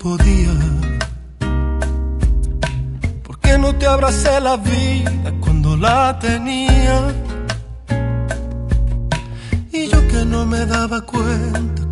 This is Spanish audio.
podía. ¿Por qué no te abracé la vida cuando la tenía? Y yo que no me daba cuenta